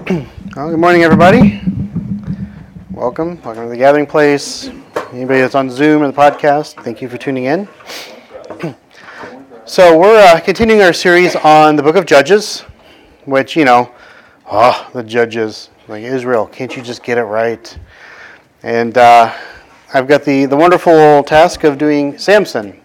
Well, good morning, everybody. Welcome to the Gathering Place. Anybody that's on Zoom or the podcast, thank you for tuning in. So we're continuing our series on the book of Judges, which, the judges, like Israel, can't you just get it right? And I've got the wonderful task of doing Samson,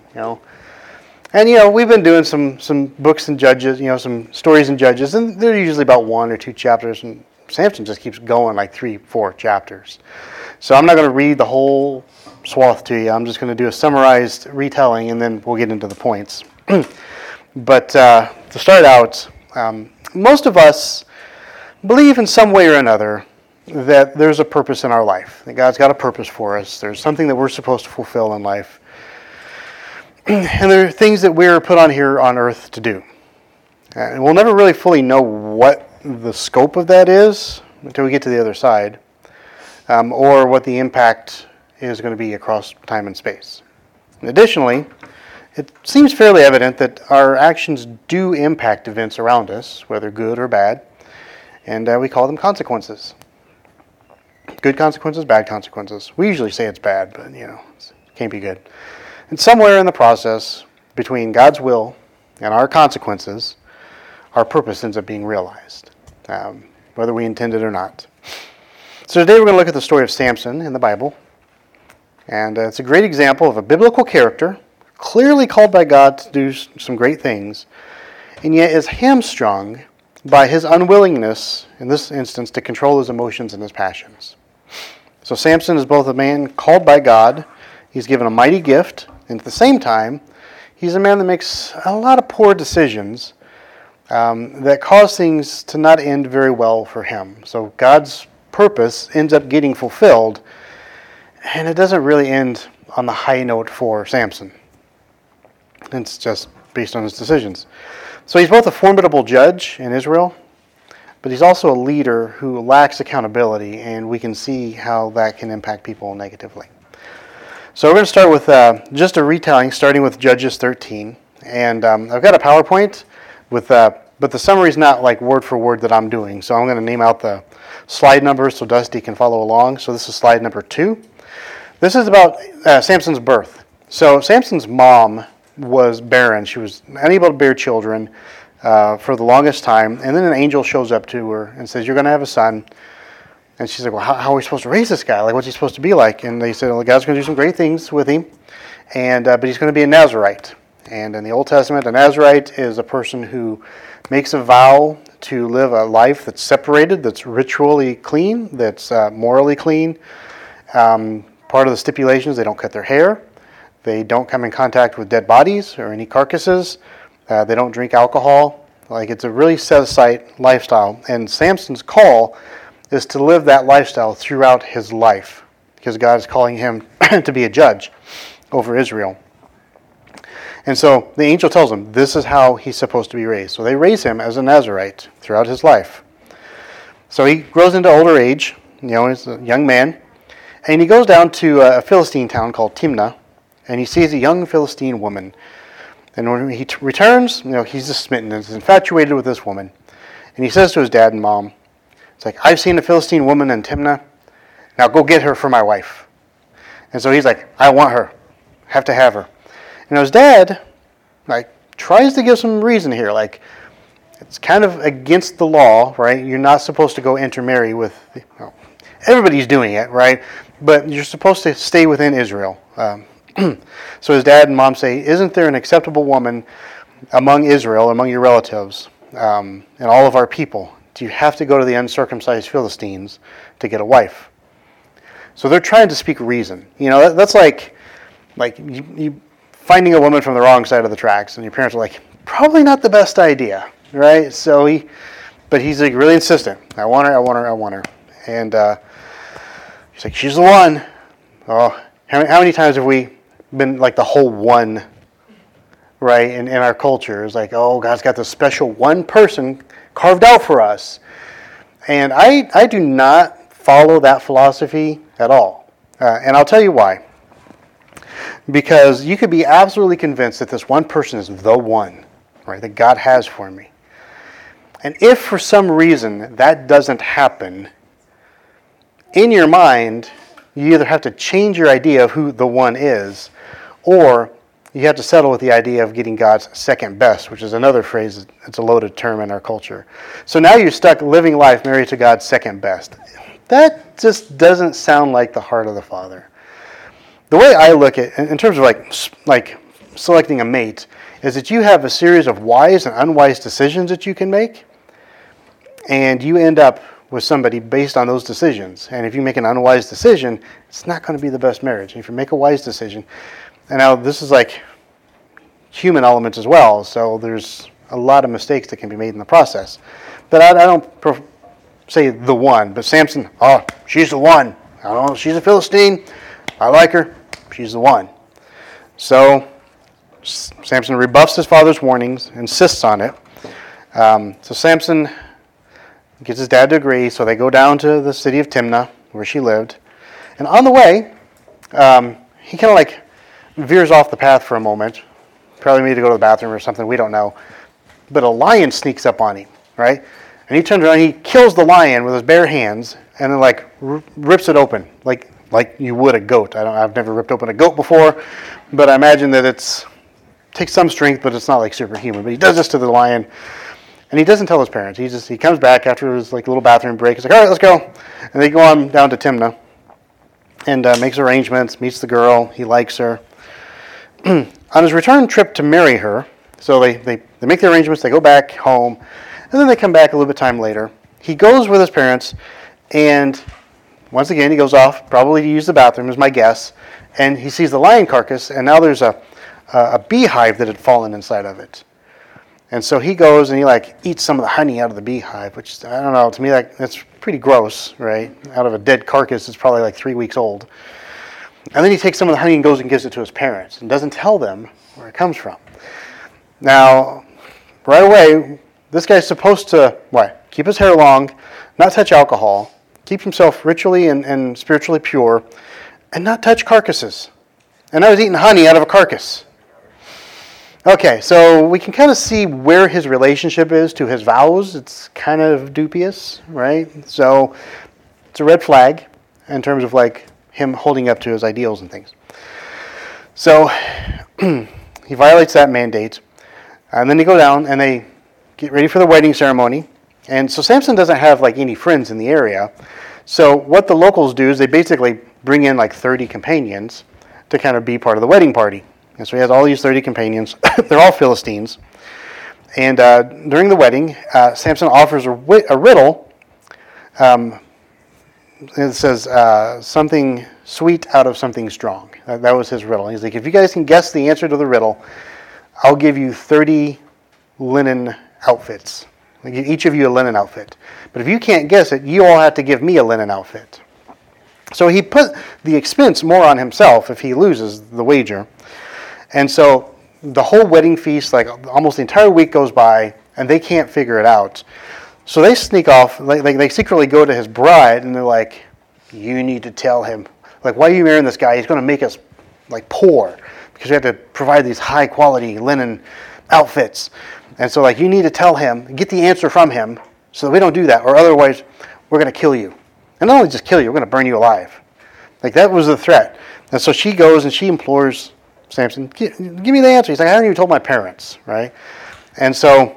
And, we've been doing some books in Judges, some stories in Judges, and they're usually about 1 or 2 chapters, and Samson just keeps going like 3-4 chapters. So I'm not going to read the whole swath to you. I'm just going to do a summarized retelling, and then we'll get into the points. But to start out, most of us believe in some way or another that there's a purpose in our life, that God's got a purpose for us. There's something that we're supposed to fulfill in life. And there are things that we're put on here on earth to do. And we'll never really fully know what the scope of that is until we get to the other side, or what the impact is going to be across time and space. And additionally, it seems fairly evident that our actions do impact events around us, whether good or bad, and we call them consequences. Good consequences, bad consequences. We usually say it's bad, but it can't be good. And somewhere in the process, between God's will and our consequences, our purpose ends up being realized, whether we intend it or not. So today we're going to look at the story of Samson in the Bible. And it's a great example of a biblical character, clearly called by God to do some great things, and yet is hamstrung by his unwillingness, in this instance, to control his emotions and his passions. So Samson is both a man called by God, he's given a mighty gift, and at the same time, he's a man that makes a lot of poor decisions that cause things to not end very well for him. So God's purpose ends up getting fulfilled, and it doesn't really end on the high note for Samson. It's just based on his decisions. So he's both a formidable judge in Israel, but he's also a leader who lacks accountability, and we can see how that can impact people negatively. So we're going to start with just a retelling, starting with Judges 13. And I've got a PowerPoint but the summary is not like word for word that I'm doing. So I'm going to name out the slide numbers so Dusty can follow along. So this is slide number 2. This is about Samson's birth. So Samson's mom was barren. She was unable to bear children for the longest time. And then an angel shows up to her and says, "You're going to have a son." And she's like, "Well, how are we supposed to raise this guy? Like, what's he supposed to be like?" And they said, "Well, God's going to do some great things with him, and but he's going to be a Nazirite." And in the Old Testament, a Nazirite is a person who makes a vow to live a life that's separated, that's ritually clean, that's morally clean. Part of the stipulations, they don't cut their hair, they don't come in contact with dead bodies or any carcasses, they don't drink alcohol. Like, it's a really set-aside lifestyle. And Samson's call is to live that lifestyle throughout his life, because God is calling him to be a judge over Israel. And so the angel tells him this is how he's supposed to be raised. So they raise him as a Nazirite throughout his life. So he grows into older age, he's a young man, and he goes down to a Philistine town called Timnah, and he sees a young Philistine woman. And when he returns, he's just smitten, he's infatuated with this woman. And he says to his dad and mom, it's like, "I've seen a Philistine woman in Timnah. Now go get her for my wife." And so he's like, "I want her. Have to have her." And his dad, tries to give some reason here. It's kind of against the law, right? You're not supposed to go intermarry with, everybody's doing it, right? But you're supposed to stay within Israel. So his dad and mom say, "Isn't there an acceptable woman among Israel, among your relatives, and all of our people? Do you have to go to the uncircumcised Philistines to get a wife?" So they're trying to speak reason. That's like you finding a woman from the wrong side of the tracks, and your parents are like, probably not the best idea, right? So he's like really insistent. I want her. And he's like, "She's the one." Oh, how many times have we been like the whole one, right? In our culture, it's like, oh, God's got this special one person carved out for us. And I do not follow that philosophy at all. And I'll tell you why. Because you could be absolutely convinced that this one person is the one, right, that God has for me. And if for some reason that doesn't happen, in your mind, you either have to change your idea of who the one is, or you have to settle with the idea of getting God's second best, which is another phrase. It's a loaded term in our culture. So now you're stuck living life married to God's second best. That just doesn't sound like the heart of the Father. The way I look at it, in terms of like selecting a mate, is that you have a series of wise and unwise decisions that you can make, and you end up with somebody based on those decisions. And if you make an unwise decision, it's not going to be the best marriage. If you make a wise decision, and now this is like human elements as well, so there's a lot of mistakes that can be made in the process. But I don't say the one, but Samson, oh, she's the one. I don't know, she's a Philistine. I like her. She's the one. So Samson rebuffs his father's warnings, insists on it. So Samson gets his dad to agree, so they go down to the city of Timnah, where she lived. And on the way, he kind of like veers off the path for a moment. Probably need to go to the bathroom or something, we don't know. But a lion sneaks up on him, right? And he turns around, he kills the lion with his bare hands, and then like rips it open, like you would a goat. I've never ripped open a goat before, but I imagine that takes some strength, but it's not like superhuman. But he does this to the lion, and he doesn't tell his parents. He comes back after his like little bathroom break. He's like, all right, let's go. And they go on down to Timnah, and makes arrangements, meets the girl. He likes her. On his return trip to marry her, so they make the arrangements. They go back home, and then they come back a little bit time later. He goes with his parents, and once again he goes off, probably to use the bathroom, is my guess. And he sees the lion carcass, and now there's a beehive that had fallen inside of it. And so he goes and he like eats some of the honey out of the beehive, which I don't know, to me that's pretty gross, right? Out of a dead carcass, it's probably like 3 weeks old. And then he takes some of the honey and goes and gives it to his parents and doesn't tell them where it comes from. Now, right away, this guy's supposed to, what? Keep his hair long, not touch alcohol, keep himself ritually and spiritually pure, and not touch carcasses. And I was eating honey out of a carcass. Okay, so we can kind of see where his relationship is to his vows. It's kind of dubious, right? So it's a red flag in terms of like him holding up to his ideals and things. So he violates that mandate. And then they go down and they get ready for the wedding ceremony. And so Samson doesn't have like any friends in the area. So what the locals do is they basically bring in like 30 companions to kind of be part of the wedding party. And so he has all these 30 companions. They're all Philistines. And during the wedding, Samson offers a riddle. It says, something sweet out of something strong. That was his riddle. He's like, if you guys can guess the answer to the riddle, I'll give you 30 linen outfits. I'll give each of you a linen outfit. But if you can't guess it, you all have to give me a linen outfit. So he put the expense more on himself if he loses the wager. And so the whole wedding feast, like almost the entire week goes by, and they can't figure it out. So they sneak off, they secretly go to his bride, and they're like, you need to tell him. Like, why are you marrying this guy? He's going to make us like poor because we have to provide these high quality linen outfits. And so like, you need to tell him, get the answer from him so that we don't do that, or otherwise we're going to kill you. And not only just kill you, we're going to burn you alive. Like, that was the threat. And so she goes and she implores Samson, give me the answer. He's like, I haven't even told my parents, right? And so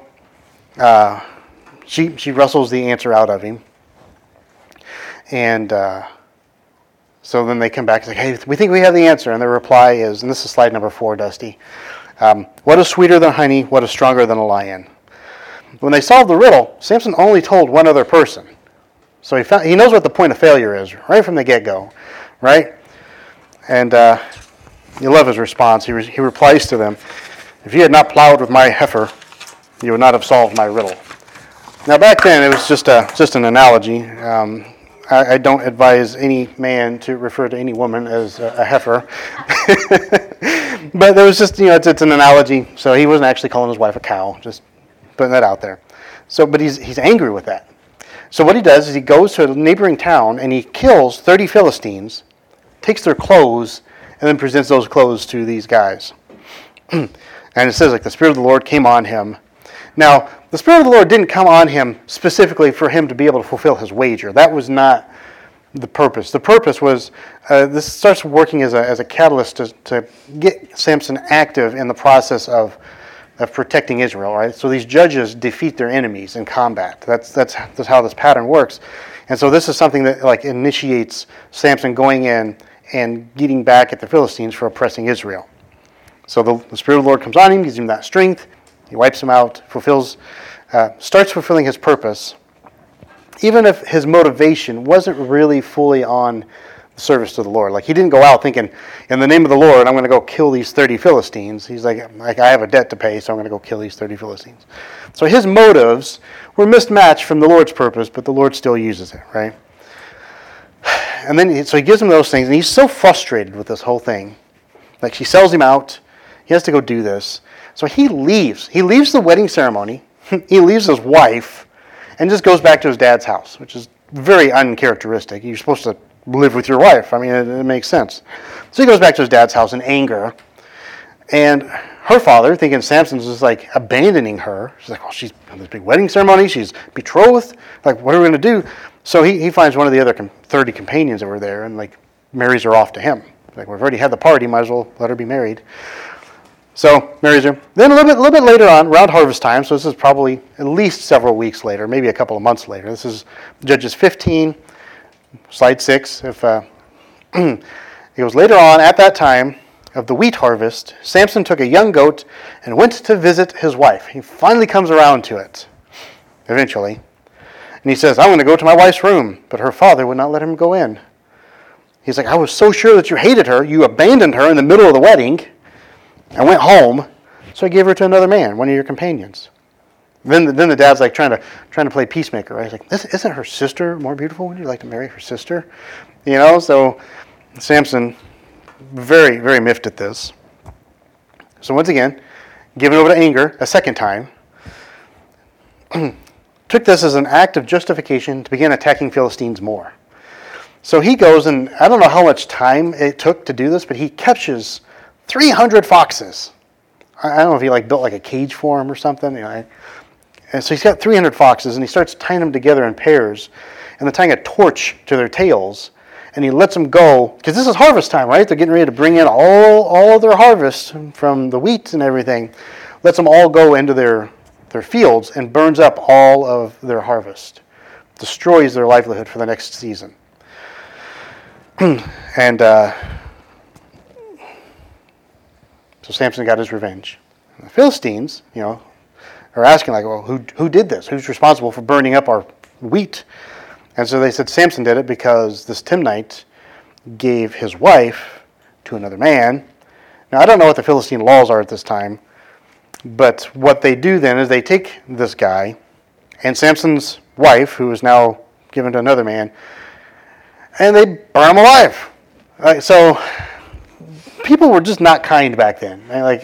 she wrestles the answer out of him. And so then they come back and say, hey, we think we have the answer. And the reply is, and this is slide number 4, Dusty, what is sweeter than honey? What is stronger than a lion? When they solved the riddle, Samson only told one other person. So he knows what the point of failure is right from the get-go, right? And you love his response. He replies to them, if you had not plowed with my heifer, you would not have solved my riddle. Now back then it was just an analogy. I don't advise any man to refer to any woman as a heifer. But there was just, it's an analogy. So he wasn't actually calling his wife a cow, just putting that out there. So, but he's angry with that. So what he does is he goes to a neighboring town and he kills 30 Philistines, takes their clothes, and then presents those clothes to these guys. And it says, like, the Spirit of the Lord came on him. Now, the Spirit of the Lord didn't come on him specifically for him to be able to fulfill his wager. That was not the purpose. The purpose was, this starts working as a catalyst to get Samson active in the process of protecting Israel, right? So these judges defeat their enemies in combat. That's how this pattern works. And so this is something that like initiates Samson going in and getting back at the Philistines for oppressing Israel. So the Spirit of the Lord comes on him, gives him that strength, he wipes him out, starts fulfilling his purpose, even if his motivation wasn't really fully on the service to the Lord. Like he didn't go out thinking, in the name of the Lord, I'm going to go kill these 30 Philistines. He's like I have a debt to pay, so I'm going to go kill these 30 Philistines. So his motives were mismatched from the Lord's purpose, but the Lord still uses it, right? And then, so he gives him those things, and he's so frustrated with this whole thing. Like she sells him out. He has to go do this. So he leaves. He leaves the wedding ceremony. He leaves his wife and just goes back to his dad's house, which is very uncharacteristic. You're supposed to live with your wife. I mean, it makes sense. So he goes back to his dad's house in anger. And her father, thinking Samson's just like abandoning her, she's like, oh, she's on this big wedding ceremony. She's betrothed. Like, what are we going to do? So he finds one of the other 30 companions that were there and like marries her off to him. Like, we've already had the party, might as well let her be married. So marries her. Then a little bit later on, around harvest time, so this is probably at least several weeks later, maybe a couple of months later. This is Judges 15, slide 6. It goes later on, at that time of the wheat harvest, Samson took a young goat and went to visit his wife. He finally comes around to it, eventually. And he says, I'm going to go to my wife's room. But her father would not let him go in. He's like, I was so sure that you hated her. You abandoned her in the middle of the wedding. I went home, so I gave her to another man, one of your companions. Then the dad's like trying to play peacemaker, right? He's like, isn't her sister more beautiful? Would you like to marry her sister? You know, so Samson, very, very miffed at this. So once again, given over to anger a second time, took this as an act of justification to begin attacking Philistines more. So he goes, and I don't know how much time it took to do this, but he catches 300 foxes. I don't know if he built like a cage for them or something. You know, and so he's got 300 foxes, and he starts tying them together in pairs, and they're tying a torch to their tails, and he lets them go, because this is harvest time, right? They're getting ready to bring in all of their harvest from the wheat and everything. Lets them all go into their fields and burns up all of their harvest. Destroys their livelihood for the next season. And so Samson got his revenge. And the Philistines, are asking well, who did this? Who's responsible for burning up our wheat? And so they said Samson did it because this Timnite gave his wife to another man. Now, I don't know what the Philistine laws are at this time, but what they do then is they take this guy and Samson's wife, who is now given to another man, and they burn him alive. So people were just not kind back then.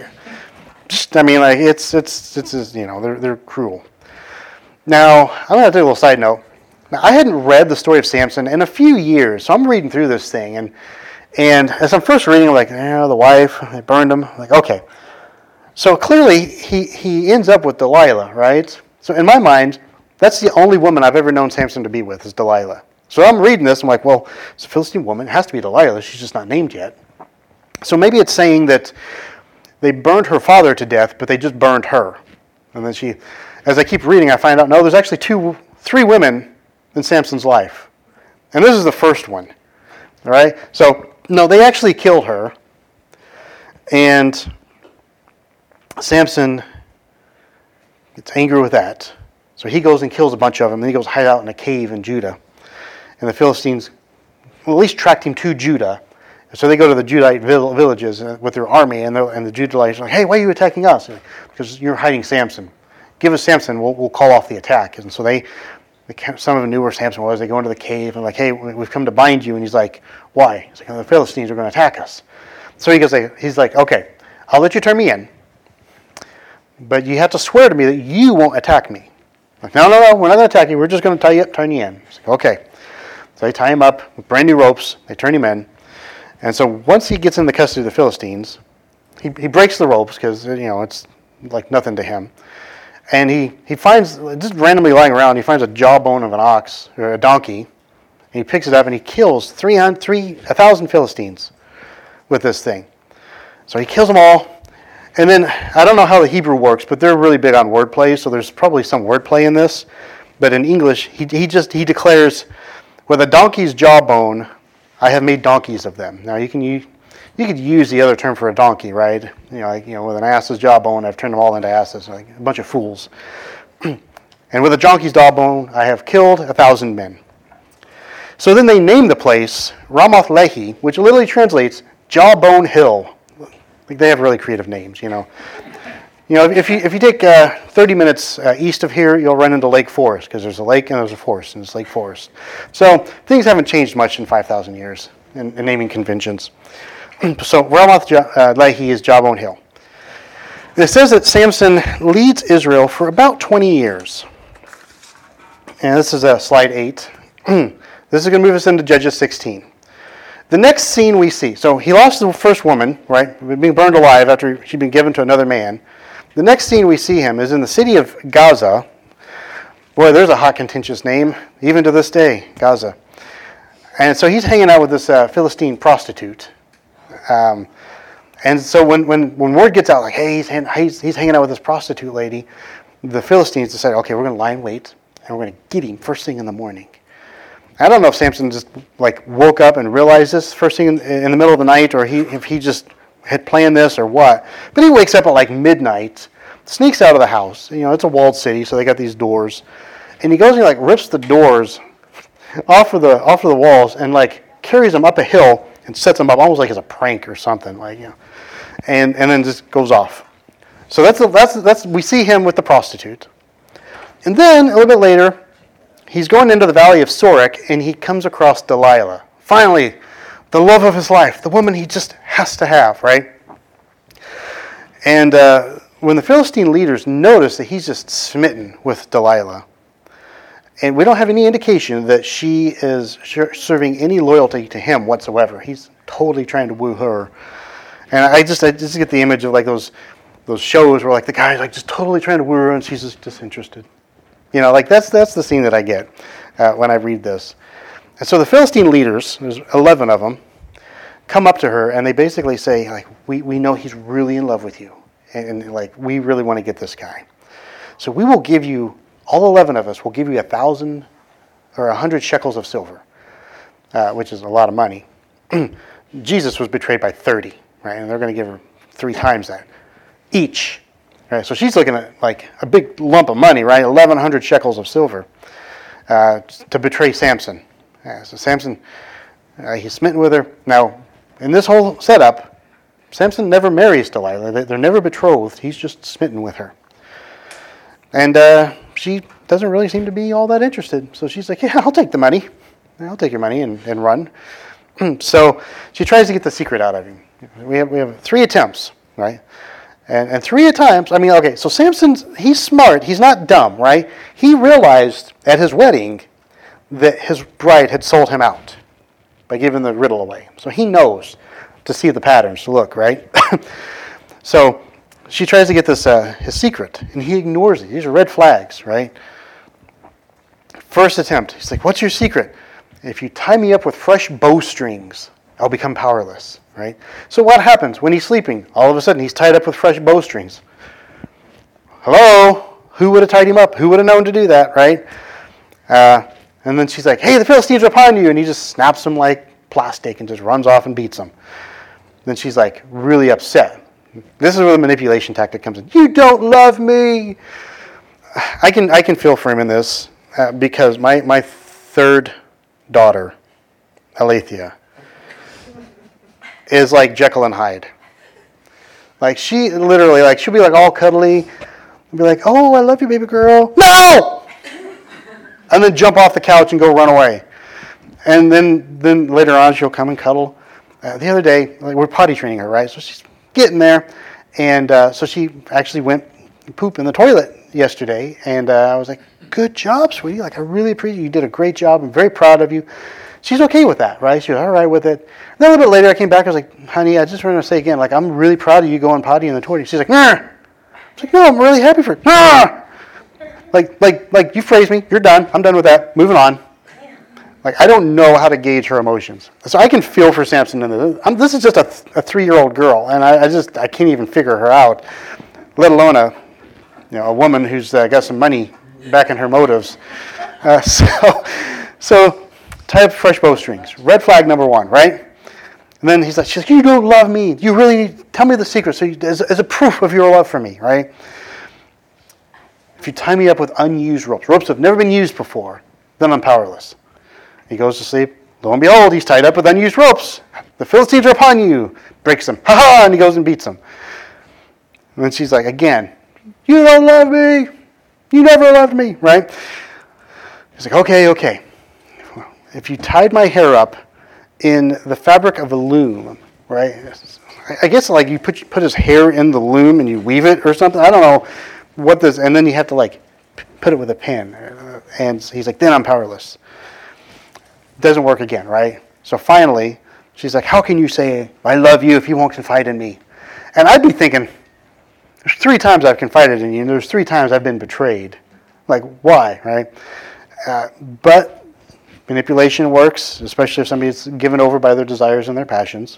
They're cruel. Now, I'm going to take a little side note. Now, I hadn't read the story of Samson in a few years, so I'm reading through this thing, and as I'm first reading, I'm like, the wife, they burned him. I'm like, okay. So clearly, he ends up with Delilah, right? So in my mind, that's the only woman I've ever known Samson to be with, is Delilah. So I'm reading this, I'm like, well, it's a Philistine woman, it has to be Delilah, she's just not named yet. So maybe it's saying that they burned her father to death, but they just burned her. And then as I keep reading, I find out, no, there's actually three women in Samson's life. And this is the first one. All right? So, no, they actually killed her. And Samson gets angry with that. So he goes and kills a bunch of them. And he goes hide out in a cave in Judah. And the Philistines at least tracked him to Judah. So they go to the Judite villages with their army, and the Judahites are like, hey, why are you attacking us? Because you're hiding Samson. Give us Samson, we'll call off the attack. And so some of them knew where Samson was. They go into the cave and like, hey, we've come to bind you. And he's like, why? He's like, the Philistines are going to attack us. So he's like, okay, I'll let you turn me in, but you have to swear to me that you won't attack me. Like, no, we're not going to attack you. We're just going to turn you in. He's like, okay. So they tie him up with brand new ropes. They turn him in. And so once he gets in the custody of the Philistines, he breaks the ropes because, it's like nothing to him. And he finds, just randomly lying around, he finds a jawbone of an ox, or a donkey, and he picks it up and he kills 1,000 Philistines with this thing. So he kills them all. And then, I don't know how the Hebrew works, but they're really big on wordplay, so there's probably some wordplay in this. But in English, he declares, with a donkey's jawbone, I have made donkeys of them. Now, you could use the other term for a donkey, right? With an ass's jawbone, I've turned them all into asses, like a bunch of fools. And with a donkey's jawbone, I have killed 1,000 men. So then they name the place Ramoth Lehi, which literally translates Jawbone Hill. They have really creative names, If you take 30 minutes east of here, you'll run into Lake Forest, because there's a lake and there's a forest, and it's Lake Forest. So things haven't changed much in 5,000 years in naming conventions. So Ramoth Lehi is Jawbone Hill. And it says that Samson leads Israel for about 20 years. And this is slide 8. This is going to move us into Judges 16. The next scene we see, so he lost the first woman, right, being burned alive after she'd been given to another man. The next scene we see him is in the city of Gaza. Boy, there's a hot, contentious name, even to this day, Gaza. And so he's hanging out with this Philistine prostitute. And so when word gets out, like, hey, he's hanging out with this prostitute lady, the Philistines decide, okay, we're going to lie in wait, and we're going to get him first thing in the morning. I don't know if Samson just woke up and realized this first thing in the middle of the night, or if he just had planned this or what. But he wakes up at midnight, sneaks out of the house. It's a walled city, so they got these doors, and he goes and rips the doors off of the walls and carries them up a hill and sets them up almost like as a prank or something, and then just goes off. So that's we see him with the prostitute, and then a little bit later, he's going into the valley of Sorek, and he comes across Delilah. Finally, the love of his life, the woman he just has to have, right? And when the Philistine leaders notice that he's just smitten with Delilah, and we don't have any indication that she is serving any loyalty to him whatsoever. He's totally trying to woo her. And I just get the image of those shows where the guy's just totally trying to woo her and she's just disinterested. That's the scene that I get when I read this. And so the Philistine leaders, there's 11 of them, come up to her and they basically say, we know he's really in love with you. And we really want to get this guy. So we will give you, all 11 of us will give you 1,000 or 100 shekels of silver, which is a lot of money. Jesus was betrayed by 30, right? And they're going to give her 3 times that each. Right? So she's looking at a big lump of money, right? 1,100 shekels of silver to betray Samson. So Samson, he's smitten with her. Now, in this whole setup, Samson never marries Delilah. They're never betrothed. He's just smitten with her. And she doesn't really seem to be all that interested. So she's like, yeah, I'll take the money. I'll take your money and run. So she tries to get the secret out of him. We have 3 attempts, right? And 3 times, so Samson's, he's smart. He's not dumb, right? He realized at his wedding that his bride had sold him out by giving the riddle away. So he knows to see the patterns, to look, right? So she tries to get this his secret, and he ignores it. These are red flags, right? First attempt, he's like, what's your secret? If you tie me up with fresh bowstrings, I'll become powerless, right? So what happens when he's sleeping? All of a sudden, he's tied up with fresh bowstrings. Hello? Who would have tied him up? Who would have known to do that, right? And then she's like, hey, the Philistines are upon you. And he just snaps them like plastic and just runs off and beats them. Then she's really upset. This is where the manipulation tactic comes in. You don't love me. I can feel for him in this because my 3rd daughter, Alethea, is like Jekyll and Hyde. She literally, she'll be all cuddly and be like, oh, I love you, baby girl. No! And then jump off the couch and go run away. And then later on, she'll come and cuddle. The other day, we're potty training her, right? So she's getting there. And so she actually went poop in the toilet yesterday. And I was like, good job, sweetie. I really appreciate you. You did a great job. I'm very proud of you. She's okay with that, right? She was all right with it. And then a little bit later, I came back. I was like, honey, I just want to say again, I'm really proud of you going potty in the toilet. She's like, nah. I was like, no, I'm really happy for it. Nah. Like you phrased me. You're done. I'm done with that. Moving on. Like, I don't know how to gauge her emotions. So I can feel for Samson. This is just a 3-year-old girl, and I can't even figure her out, let alone a woman who's got some money back in her motives. So tie up fresh bowstrings. Red flag number 1, right? And then she's like, you don't love me. You really, tell me the secret as a proof of your love for me, right? If you tie me up with unused ropes that have never been used before, then I'm powerless. He goes to sleep. Lo and behold, he's tied up with unused ropes. The Philistines are upon you. Breaks them. Ha ha! And he goes and beats them. And then she's like, again, you don't love me. You never loved me, right? He's like, okay. If you tied my hair up in the fabric of a loom, right? I guess like you put his hair in the loom and you weave it or something. I don't know what this, and then you have to like put it with a pin. And he's like, then I'm powerless. Doesn't work again, right? So finally, she's like, how can you say I love you if you won't confide in me? And I'd be thinking, there's 3 times I've confided in you, and there's 3 times I've been betrayed. Like, why, right? But manipulation works, especially if somebody's given over by their desires and their passions.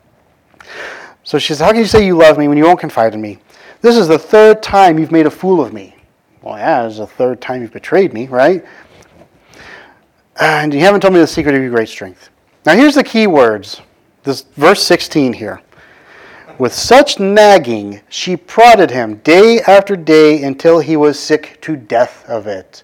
So she says, how can you say you love me when you won't confide in me? This is the 3rd time you've made a fool of me. Well, yeah, it's the 3rd time you've betrayed me, right? And you haven't told me the secret of your great strength. Now here's the key words. This verse 16 here. With such nagging, she prodded him day after day until he was sick to death of it.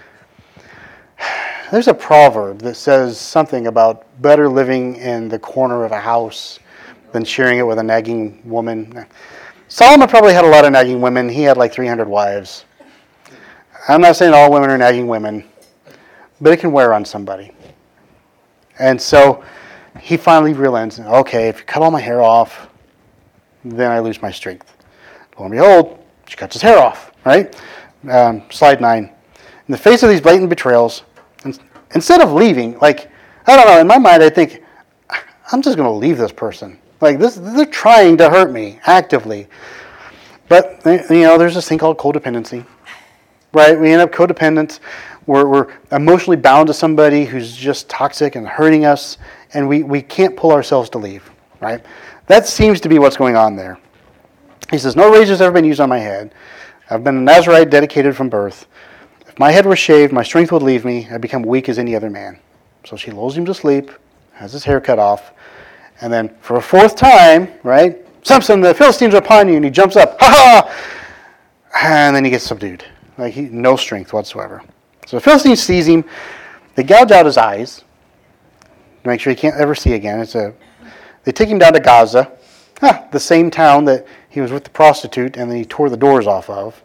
There's a proverb that says something about better living in the corner of a house than sharing it with a nagging woman. Solomon probably had a lot of nagging women. He had like 300 wives. I'm not saying all women are nagging women, but it can wear on somebody. And so he finally realized, okay, if you cut all my hair off, then I lose my strength. Lo and behold, she cuts his hair off, right? Slide 9. In the face of these blatant betrayals, instead of leaving, like, I don't know, in my mind I think, I'm just going to leave this person. Like, they're trying to hurt me actively. But, there's this thing called codependency, right? We end up codependent. We're emotionally bound to somebody who's just toxic and hurting us, and we can't pull ourselves to leave, right? That seems to be what's going on there. He says, no razor's ever been used on my head. I've been a Nazarite dedicated from birth. If my head were shaved, my strength would leave me. I'd become weak as any other man. So she lulls him to sleep, has his hair cut off, and then for a 4th time, right? Samson, the Philistines are upon you, and he jumps up, ha ha! And then he gets subdued. Like, no strength whatsoever. So the Philistines seize him. They gouge out his eyes to make sure he can't ever see again. They take him down to Gaza, the same town that he was with the prostitute and then he tore the doors off of.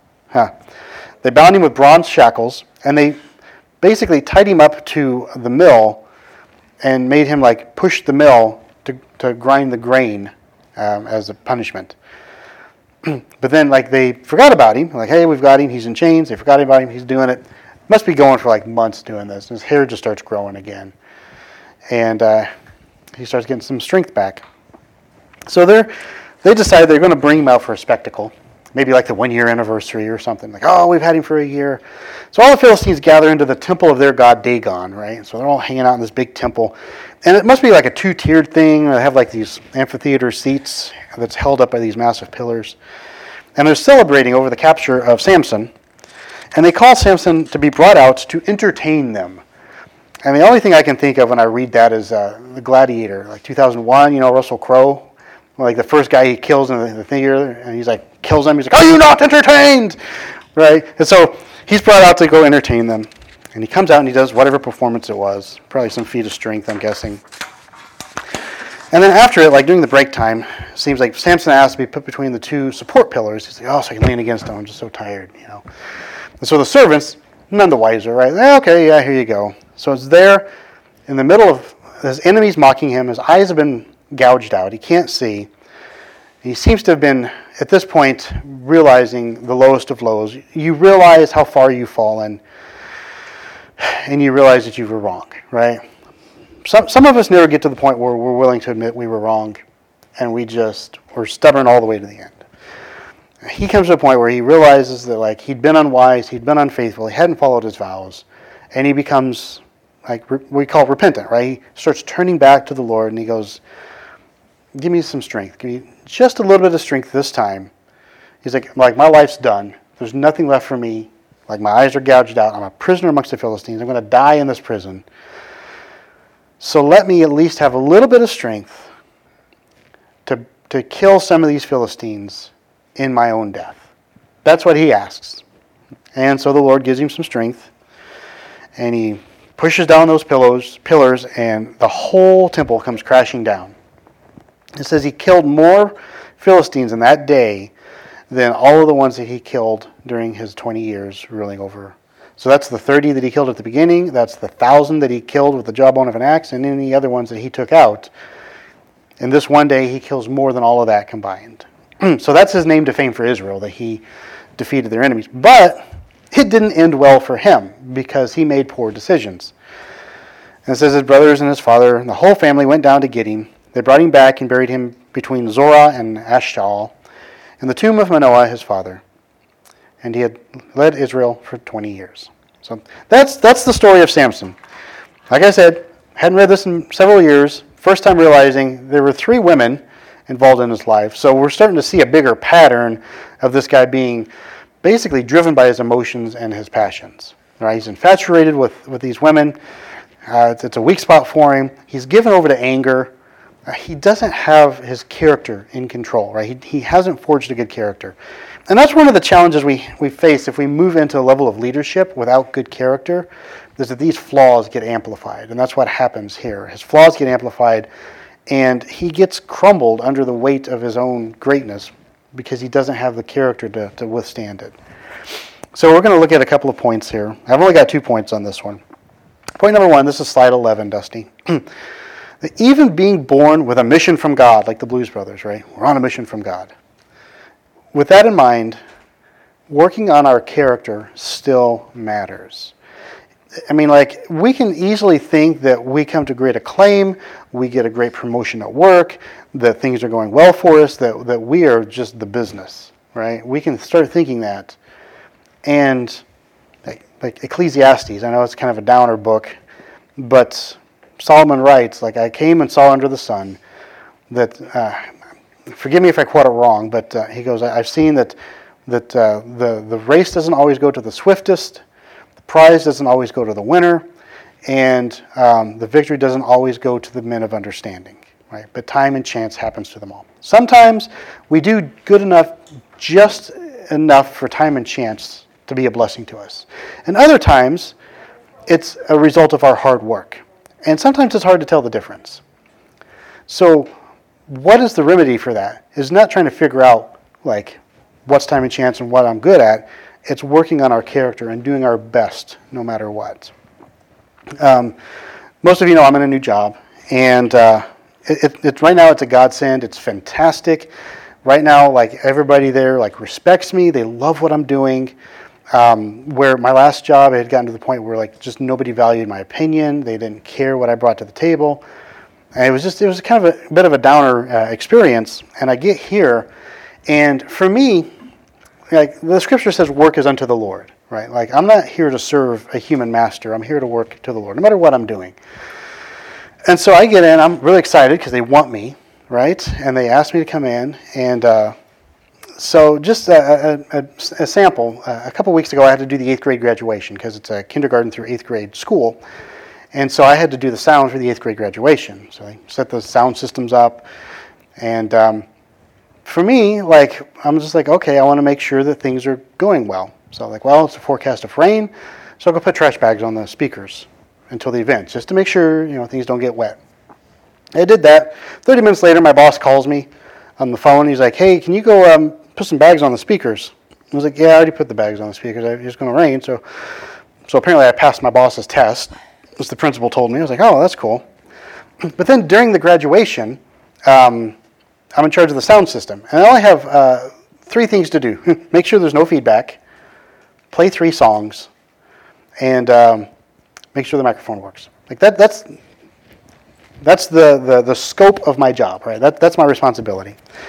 They bound him with bronze shackles, and they basically tied him up to the mill and made him like push the mill to grind the grain as a punishment. But then like they forgot about him. Like, hey, we've got him. He's in chains. They forgot about him. He's doing it. Must be going for like months doing this. His hair just starts growing again. And he starts getting some strength back. So they decide they're going to bring him out for a spectacle. Maybe like the 1-year anniversary or something. Like, oh, we've had him for a year. So all the Philistines gather into the temple of their god Dagon, right? So they're all hanging out in this big temple. And it must be like a 2-tiered thing. They have like these amphitheater seats that's held up by these massive pillars. And they're celebrating over the capture of Samson. And they call Samson to be brought out to entertain them. And the only thing I can think of when I read that is The Gladiator, like 2001, Russell Crowe. Like the first guy he kills in the theater, and he's like, kills him. He's like, are you not entertained? Right? And so he's brought out to go entertain them. And he comes out and he does whatever performance it was. Probably some feat of strength, I'm guessing. And then after it, like during the break time, it seems like Samson asked to be put between the 2 support pillars. He's like, oh, so I can lean against them. I'm just so tired, And so the servants, none the wiser, right? Okay, yeah, here you go. So it's there in the middle of his enemies mocking him. His eyes have been gouged out. He can't see. He seems to have been, at this point, realizing the lowest of lows. You realize how far you've fallen, and you realize that you were wrong, right? Some of us never get to the point where we're willing to admit we were wrong, and we're stubborn all the way to the end. he comes to a point where he realizes that like he'd been unwise, he'd been unfaithful, he hadn't followed his vows, and he becomes like we call repentant, right? He starts turning back to the Lord, and he goes, "Give me some strength. Give me just a little bit of strength this time." He's like my life's done. There's nothing left for me. Like my eyes are gouged out. I'm a prisoner amongst the Philistines. I'm going to die in this prison. So let me at least have a little bit of strength to kill some of these Philistines in my own death. That's what he asks. And so the Lord gives him some strength, and he pushes down those pillars, and the whole temple comes crashing down. It says he killed more Philistines in that day than all of the ones that he killed during his 20 years ruling over. So that's the 30 that he killed at the beginning, that's the 1,000 that he killed with the jawbone of an axe, and any other ones that he took out. In this one day, he kills more than all of that combined. So that's his name to fame for Israel, that he defeated their enemies. But it didn't end well for him, because he made poor decisions. And it says his brothers and his father and the whole family went down to get him. They brought him back and buried him between Zorah and Eshtaol, in the tomb of Manoah, his father. And he had led Israel for 20 years. So that's the story of Samson. Like I said, hadn't read this in several years. First time realizing there were 3 women involved in his life. So we're starting to see a bigger pattern of this guy being basically driven by his emotions and his passions. Right? He's infatuated with these women. It's a weak spot for him. He's given over to anger. He doesn't have his character in control, right? He hasn't forged a good character. And that's one of the challenges we face if we move into a level of leadership without good character, is that these flaws get amplified. And that's what happens here. His flaws get amplified, and he gets crumbled under the weight of his own greatness because he doesn't have the character to withstand it. So we're going to look at a couple of points here. I've only got 2 points on this one. Point number 1, this is slide 11, Dusty. Even being born with a mission from God, like the Blues Brothers, right? We're on a mission from God. With that in mind, working on our character still matters. I mean, like, we can easily think that we come to great acclaim, we get a great promotion at work, that things are going well for us, that we are just the business, right? We can start thinking that. And like Ecclesiastes, I know it's kind of a downer book, but Solomon writes, like, I came and saw under the sun that, forgive me if I quote it wrong, but he goes, I've seen that the race doesn't always go to the swiftest, the prize doesn't always go to the winner, and the victory doesn't always go to the men of understanding, right? But time and chance happens to them all. Sometimes we do good enough, just enough for time and chance to be a blessing to us. And other times, it's a result of our hard work. And sometimes it's hard to tell the difference. So what is the remedy for that? Is not trying to figure out like what's time and chance and what I'm good at. It's working on our character and doing our best no matter what. Most of you know I'm in a new job, and right now it's a godsend. It's fantastic. Right now, like, everybody there like respects me. They love what I'm doing. Where my last job, I had gotten to the point where like just nobody valued my opinion. They didn't care what I brought to the table. And it was kind of a bit of a downer experience. And I get here, and for me, like, the scripture says, work is unto the Lord, right? Like, I'm not here to serve a human master. I'm here to work to the Lord, no matter what I'm doing. And so I get in. I'm really excited because they want me, right? And they asked me to come in, and so just a sample. A couple weeks ago, I had to do the 8th grade graduation because it's a kindergarten through 8th grade school. And so I had to do the sound for the 8th grade graduation. So I set the sound systems up. And for me, like, I'm just like, okay, I want to make sure that things are going well. So like, well, it's a forecast of rain, so I'll go put trash bags on the speakers until the event, just to make sure, things don't get wet. I did that. 30 minutes later, my boss calls me on the phone. He's like, hey, can you go put some bags on the speakers? I was like, yeah, I already put the bags on the speakers. It's going to rain. So apparently I passed my boss's test, as the principal told me. I was like, oh, that's cool. But then during the graduation, I'm in charge of the sound system. And I only have 3 things to do. Make sure there's no feedback, play 3 songs, and make sure the microphone works. Like that's the scope of my job, right? That's my responsibility.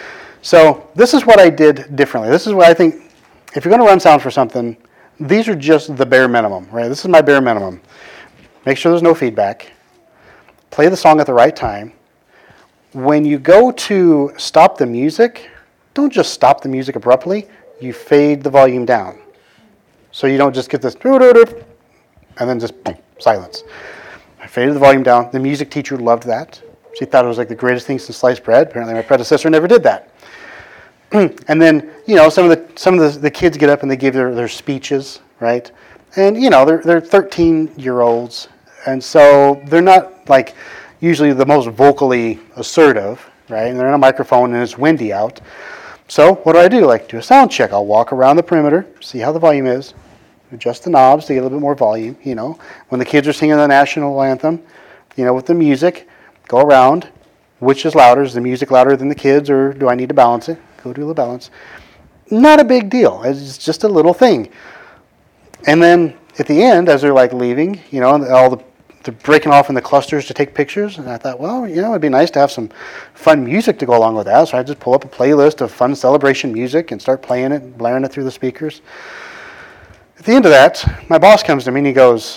So this is what I did differently. This is what I think, if you're going to run sound for something, these are just the bare minimum, right? This is my bare minimum. Make sure there's no feedback. Play the song at the right time. When you go to stop the music, don't just stop the music abruptly. You fade the volume down. So you don't just get this, and then just boom, silence. I faded the volume down. The music teacher loved that. She thought it was like the greatest thing since sliced bread. Apparently my predecessor never did that. And then, some of the kids get up and they give their speeches, right? And, they're 13-year-olds. And so they're not like usually the most vocally assertive, right? And they're on a microphone and it's windy out. So what do? Like do a sound check. I'll walk around the perimeter, see how the volume is, adjust the knobs to get a little bit more volume, When the kids are singing the national anthem, with the music, go around. Which is louder? Is the music louder than the kids, or do I need to balance it? Go do a little balance. Not a big deal. It's just a little thing. And then at the end, as they're like leaving, they're breaking off in the clusters to take pictures. And I thought, well, it'd be nice to have some fun music to go along with that. So I just pull up a playlist of fun celebration music and start playing it, blaring it through the speakers. At the end of that, my boss comes to me and he goes,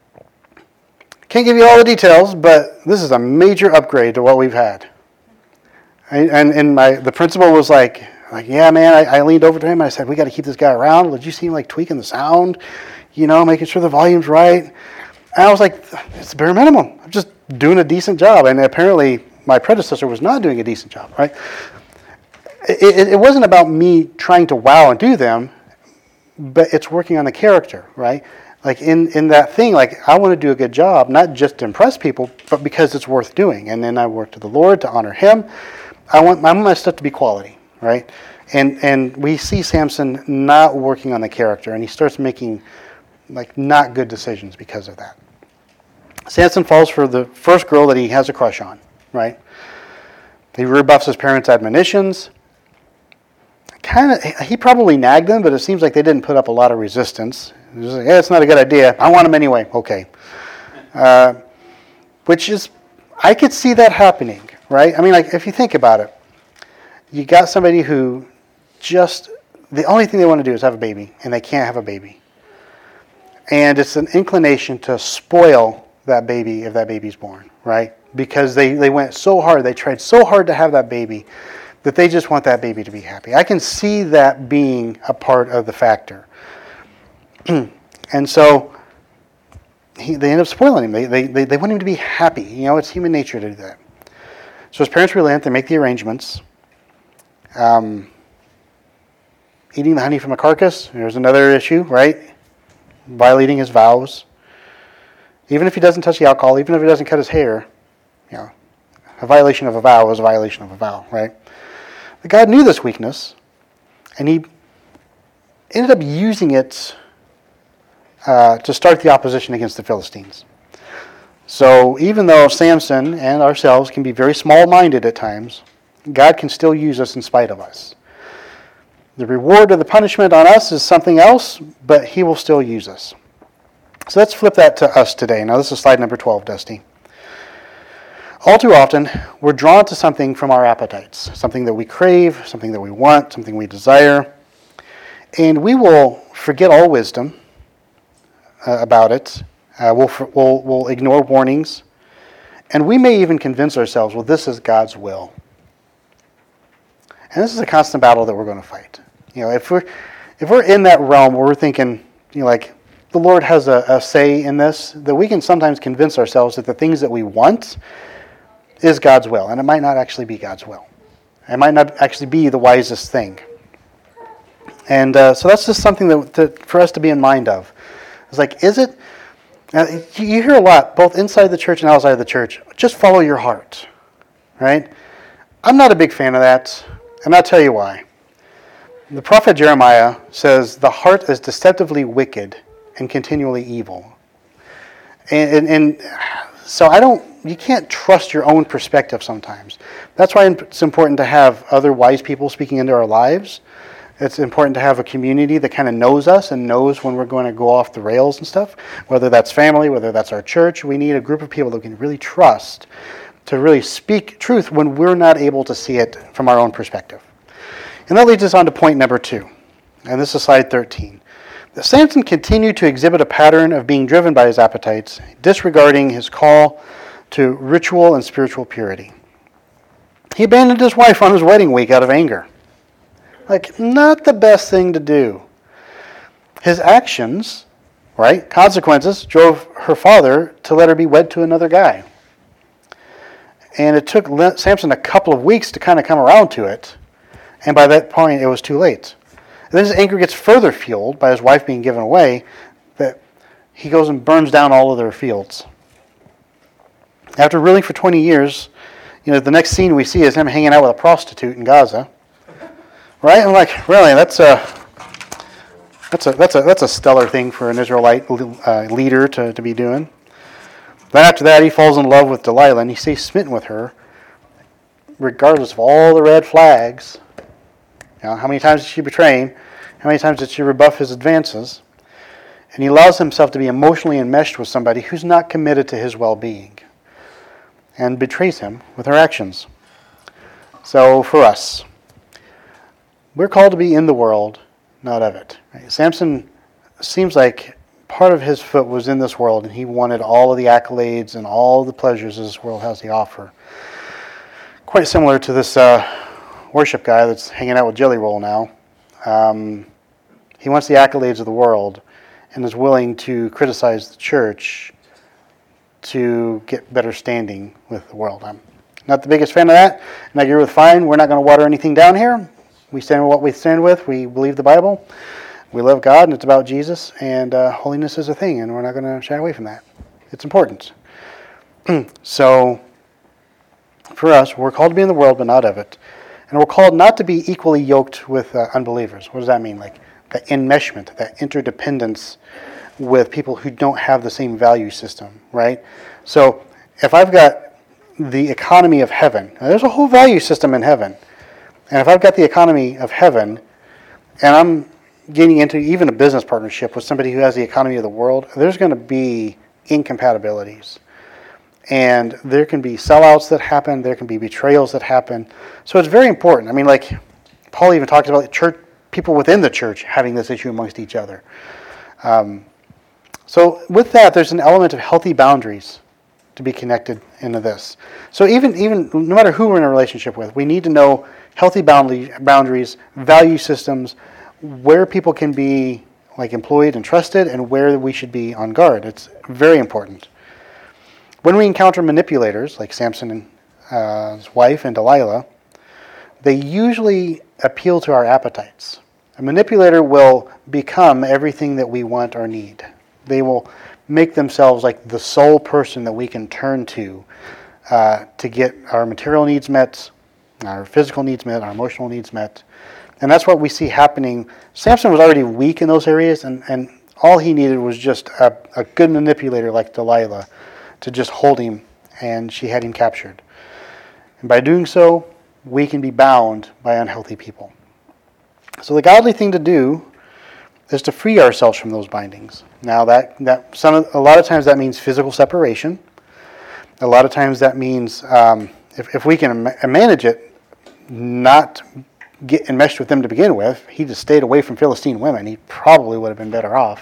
can't give you all the details, but this is a major upgrade to what we've had. And the principal was like, yeah, man, I leaned over to him and I said, we got to keep this guy around. Did you see him like tweaking the sound, making sure the volume's right? And I was like, it's the bare minimum. I'm just doing a decent job. And apparently my predecessor was not doing a decent job, right? It wasn't about me trying to wow and do them, but it's working on the character, right? Like in that thing, like I want to do a good job, not just to impress people, but because it's worth doing. And then I work to the Lord to honor Him. I want my stuff to be quality, right? And we see Samson not working on the character, and he starts making like not good decisions because of that. Samson falls for the first girl that he has a crush on, right? He rebuffs his parents' admonitions. He probably nagged them, but it seems like they didn't put up a lot of resistance. It was like, yeah, it's not a good idea. I want him anyway. Okay. Which is, I could see that happening, right? I mean, like, if you think about it, you got somebody who just, the only thing they want to do is have a baby, and they can't have a baby. And it's an inclination to spoil that baby if that baby's born, right? Because they went so hard, they tried so hard to have that baby, that they just want that baby to be happy. I can see that being a part of the factor. And so they end up spoiling him. They want him to be happy. It's human nature to do that. So his parents relent. They make the arrangements. Eating the honey from a carcass, there's another issue, right? Violating his vows. Even if he doesn't touch the alcohol, even if he doesn't cut his hair, a violation of a vow is a violation of a vow, right? But God knew this weakness, and He ended up using it to start the opposition against the Philistines. So even though Samson and ourselves can be very small-minded at times, God can still use us in spite of us. The reward of the punishment on us is something else, but He will still use us. So let's flip that to us today. Now this is slide number 12, Dusty. All too often, we're drawn to something from our appetites, something that we crave, something that we want, something we desire, and we will forget all wisdom about it. We'll ignore warnings, and we may even convince ourselves, well, this is God's will. And this is a constant battle that we're going to fight. If we're in that realm where we're thinking, like the Lord has a say in this, that we can sometimes convince ourselves that the things that we want is God's will, and it might not actually be God's will. It might not actually be the wisest thing. And so that's just something that for us to be in mind of. It's like, is it? You hear a lot, both inside the church and outside the church, just follow your heart, right? I'm not a big fan of that, and I'll tell you why. The prophet Jeremiah says, the heart is deceptively wicked and continually evil. And so you can't trust your own perspective sometimes. That's why it's important to have other wise people speaking into our lives. It's important to have a community that kind of knows us and knows when we're going to go off the rails and stuff. Whether that's family, whether that's our church, we need a group of people that we can really trust to really speak truth when we're not able to see it from our own perspective. And that leads us on to point number 2. And this is slide 13. That Samson continued to exhibit a pattern of being driven by his appetites, disregarding his call to ritual and spiritual purity. He abandoned his wife on his wedding week out of anger. Not the best thing to do. His actions, consequences, drove her father to let her be wed to another guy. And it took Samson a couple of weeks to kind of come around to it. And by that point, it was too late. And then his anger gets further fueled by his wife being given away, that he goes and burns down all of their fields. After ruling for 20 years, the next scene we see is him hanging out with a prostitute in Gaza. Right? I'm like, really, that's a stellar thing for an Israelite leader to be doing. Then after that, he falls in love with Delilah, and he stays smitten with her, regardless of all the red flags. How many times did she betray him? How many times did she rebuff his advances? And he allows himself to be emotionally enmeshed with somebody who's not committed to his well-being, and betrays him with her actions. So for us, we're called to be in the world, not of it. Samson seems like part of his foot was in this world, and he wanted all of the accolades and all the pleasures this world has to offer. Quite similar to this worship guy that's hanging out with Jelly Roll now. He wants the accolades of the world and is willing to criticize the church to get better standing with the world. I'm not the biggest fan of that, and I agree with Fine. We're not going to water anything down here. We stand with what we stand with. We believe the Bible. We love God, and it's about Jesus, and holiness is a thing, and we're not going to shy away from that. It's important. So, for us, we're called to be in the world, but not of it. And we're called not to be equally yoked with unbelievers. What does that mean? Like that enmeshment, that interdependence with people who don't have the same value system, right? So, if I've got the economy of heaven, now there's a whole value system in heaven. And if I've got the economy of heaven, and I'm getting into even a business partnership with somebody who has the economy of the world, there's going to be incompatibilities. And there can be sellouts that happen. There can be betrayals that happen. So it's very important. I mean, like Paul even talks about church, people within the church having this issue amongst each other. So with that, there's an element of healthy boundaries to be connected into this. So even no matter who we're in a relationship with, we need to know healthy boundaries, value systems, where people can be employed and trusted, and where we should be on guard. It's very important. When we encounter manipulators like Samson and his wife and Delilah, they usually appeal to our appetites. A manipulator will become everything that we want or need. They will make themselves like the sole person that we can turn to get our material needs met, our physical needs met, our emotional needs met. And that's what we see happening. Samson was already weak in those areas, and all he needed was just a good manipulator like Delilah to just hold him, and she had him captured. And by doing so, we can be bound by unhealthy people. So the godly thing to do is to free ourselves from those bindings. Now a lot of times that means physical separation. A lot of times that means if we can manage it, not get enmeshed with them to begin with. He just stayed away from Philistine women. He probably would have been better off.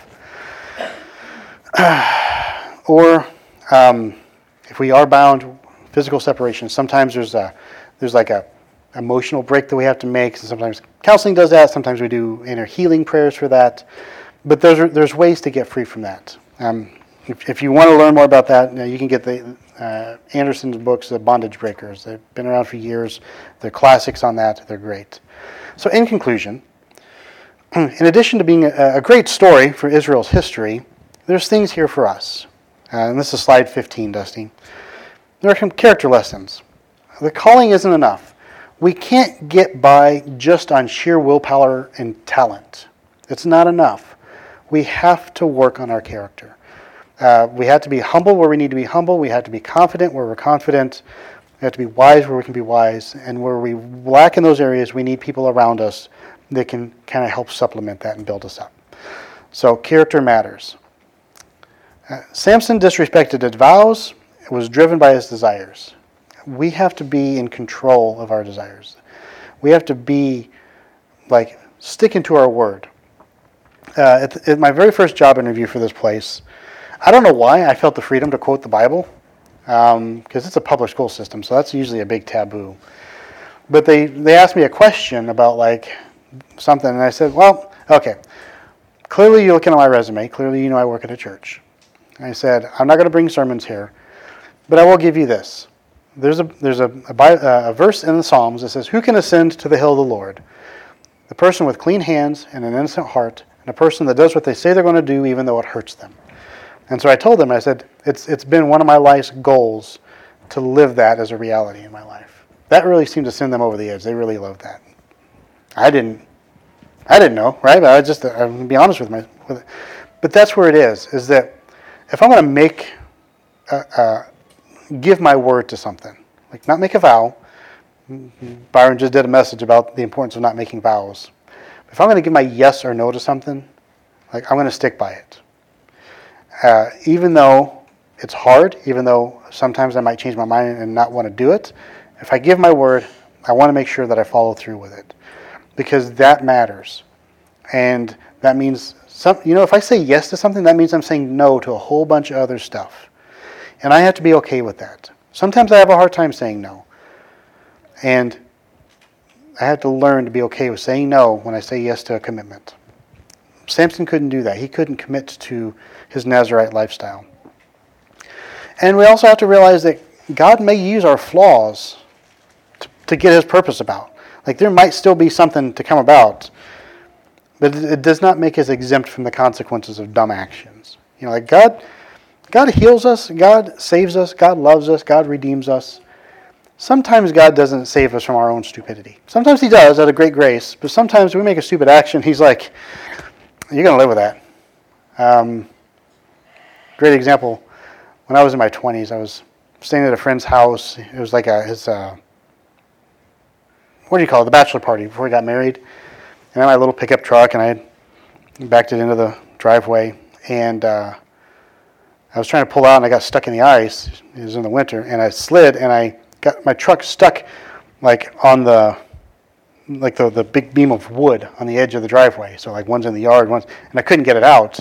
Or if we are bound, physical separation. Sometimes there's like a emotional break that we have to make. Sometimes counseling does that. Sometimes we do inner healing prayers for that. But there's ways to get free from that. If you want to learn more about that, you can get the Anderson's books, The Bondage Breakers. They've been around for years. They're classics on that. They're great. So in conclusion, in addition to being a great story for Israel's history, there's things here for us. And this is slide 15, Dusty. There are some character lessons. The calling isn't enough. We can't get by just on sheer willpower and talent. It's not enough. We have to work on our character. We have to be humble where we need to be humble. We have to be confident where we're confident. We have to be wise where we can be wise. And where we lack in those areas, we need people around us that can kind of help supplement that and build us up. So character matters. Samson disrespected his vows. It was driven by his desires. We have to be in control of our desires. We have to be like sticking to our word. At my very first job interview for this place, I don't know why I felt the freedom to quote the Bible, because it's a public school system, so that's usually a big taboo. But they asked me a question about like something, and I said, well, okay, clearly you're looking at my resume. Clearly you know I work at a church. And I said, I'm not going to bring sermons here, but I will give you this. There's a verse in the Psalms that says, who can ascend to the hill of the Lord? The person with clean hands and an innocent heart, and a person that does what they say they're going to do even though it hurts them. And so I told them, I said, it's been one of my life's goals to live that as a reality in my life. That really seemed to send them over the edge. They really loved that. I didn't know, right? But I'm going to be honest with it. But that's where it is that if I'm going to give my word to something, like not make a vow. Byron just did a message about the importance of not making vows. If I'm going to give my yes or no to something, like I'm going to stick by it. Even though it's hard, even though sometimes I might change my mind and not want to do it, if I give my word, I want to make sure that I follow through with it. Because that matters. And that means, if I say yes to something, that means I'm saying no to a whole bunch of other stuff. And I have to be okay with that. Sometimes I have a hard time saying no. And I had to learn to be okay with saying no when I say yes to a commitment. Samson couldn't do that. He couldn't commit to his Nazirite lifestyle. And we also have to realize that God may use our flaws to get his purpose about. Like there might still be something to come about, but it does not make us exempt from the consequences of dumb actions. Like God heals us, God saves us, God loves us, God redeems us. Sometimes God doesn't save us from our own stupidity. Sometimes he does out of great grace, but sometimes we make a stupid action, he's like, you're going to live with that. Great example, when I was in my 20s, I was staying at a friend's house. It was like his the bachelor party before he got married. And I had my little pickup truck, and I backed it into the driveway, and I was trying to pull out, and I got stuck in the ice. It was in the winter, and I slid, and I got my truck stuck like on the big beam of wood on the edge of the driveway. So like one's in the yard, and I couldn't get it out.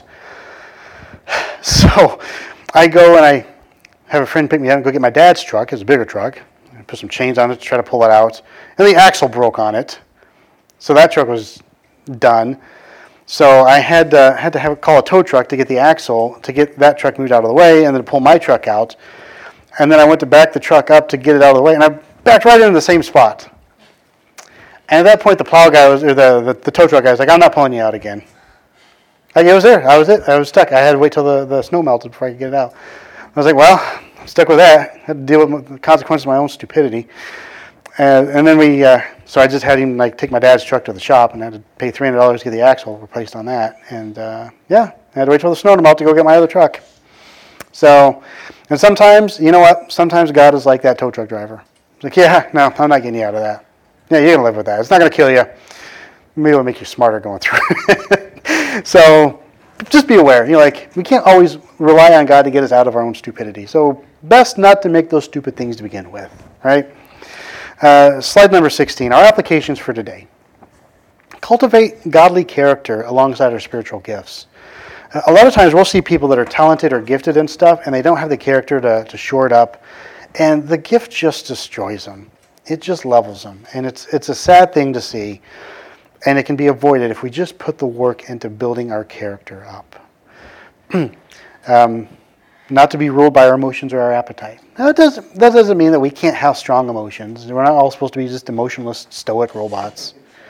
So I go and I have a friend pick me up and go get my dad's truck. It's a bigger truck. I put some chains on it to try to pull it out. And the axle broke on it. So that truck was done. So I had to call a tow truck to get the axle, to get that truck moved out of the way, and then to pull my truck out. And then I went to back the truck up to get it out of the way, and I backed right into the same spot. And at that point, the plow guy the tow truck guy was like, I'm not pulling you out again. Like, it was there. I was stuck. I had to wait till the snow melted before I could get it out. I was like, well, I'm stuck with that. I had to deal with the consequences of my own stupidity. And then so I just had him take my dad's truck to the shop, and I had to pay $300 to get the axle replaced on that. And I had to wait till the snow to melt to go get my other truck. So, and sometimes, you know what? Sometimes God is like that tow truck driver. He's like, yeah, no, I'm not getting you out of that. Yeah, you're going to live with that. It's not going to kill you. Maybe it'll make you smarter going through it. So, just be aware. We can't always rely on God to get us out of our own stupidity. So, best not to make those stupid things to begin with, right? Slide number 16, our applications for today. Cultivate godly character alongside our spiritual gifts. A lot of times we'll see people that are talented or gifted in stuff, and they don't have the character to shore it up, and the gift just destroys them. It just levels them, and it's a sad thing to see, and it can be avoided if we just put the work into building our character up. Not to be ruled by our emotions or our appetite. Now, that doesn't mean that we can't have strong emotions. We're not all supposed to be just emotionless, stoic robots.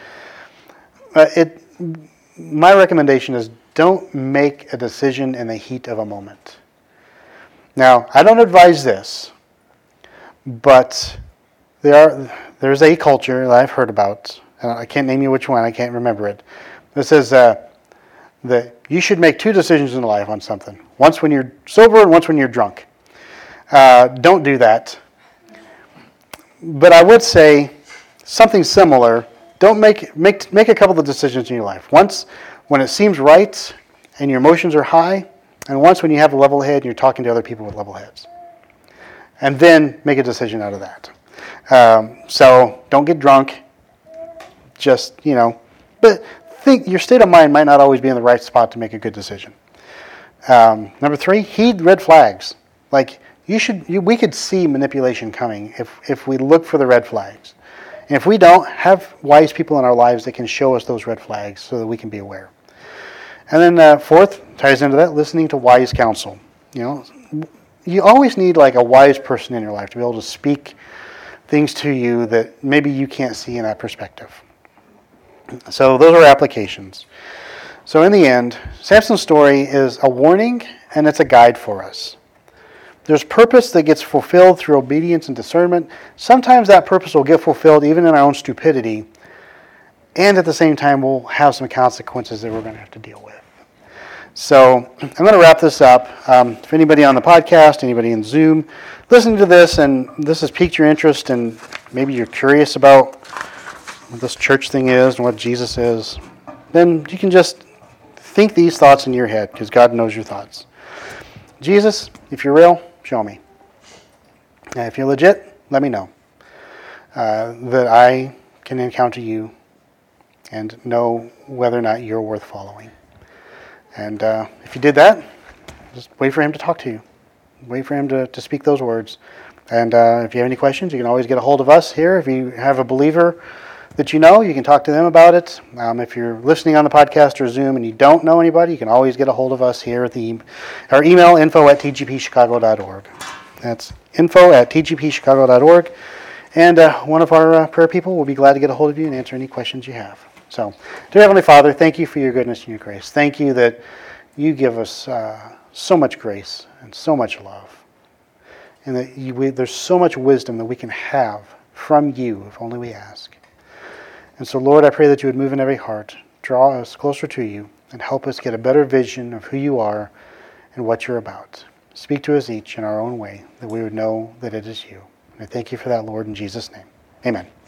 My recommendation is don't make a decision in the heat of a moment. Now, I don't advise this, but there's a culture that I've heard about, and I can't name you which one, I can't remember it, that says that you should make two decisions in life on something. Once when you're sober and once when you're drunk. Don't do that. But I would say something similar. Don't make a couple of decisions in your life. Once when it seems right and your emotions are high, and once when you have a level head and you're talking to other people with level heads. And then make a decision out of that. So don't get drunk. Just, But think your state of mind might not always be in the right spot to make a good decision. Number 3, heed red flags. Like we could see manipulation coming if we look for the red flags. And if we don't, have wise people in our lives that can show us those red flags so that we can be aware. And then 4th, ties into that, listening to wise counsel. You always need like a wise person in your life to be able to speak things to you that maybe you can't see in that perspective. So those are applications. So in the end, Samson's story is a warning and it's a guide for us. There's purpose that gets fulfilled through obedience and discernment. Sometimes that purpose will get fulfilled even in our own stupidity. And at the same time, we'll have some consequences that we're going to have to deal with. So I'm going to wrap this up. If anybody on the podcast, anybody in Zoom, listening to this and this has piqued your interest and maybe you're curious about what this church thing is and what Jesus is, then you can just think these thoughts in your head because God knows your thoughts. Jesus, if you're real, show me. And if you're legit, let me know that I can encounter you and know whether or not you're worth following. And if you did that, just wait for him to talk to you. Wait for him to speak those words. And if you have any questions, you can always get a hold of us here. If you have a believer that you know, you can talk to them about it. If you're listening on the podcast or Zoom and you don't know anybody, you can always get a hold of us here at our email, info@tgpchicago.org. That's info@tgpchicago.org. And one of our prayer people will be glad to get a hold of you and answer any questions you have. So, dear Heavenly Father, thank you for your goodness and your grace. Thank you that you give us so much grace and so much love. And that there's so much wisdom that we can have from you if only we ask. And so, Lord, I pray that you would move in every heart, draw us closer to you, and help us get a better vision of who you are and what you're about. Speak to us each in our own way, that we would know that it is you. And I thank you for that, Lord, in Jesus' name. Amen.